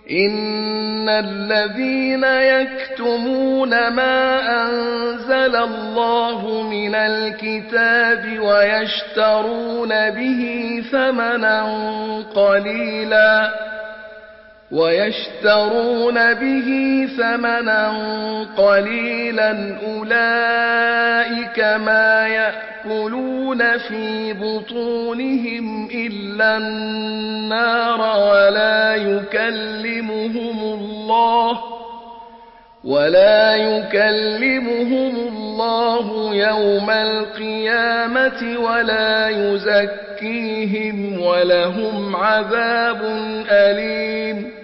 إن الذين يكتمون ما أنزل الله من الكتاب ويشترون به ثمنا قليلا أولئك ما يأكلون في بطونهم إلا النار ولا يكلمهم الله يوم القيامة ولا يزكيهم ولهم عذاب أليم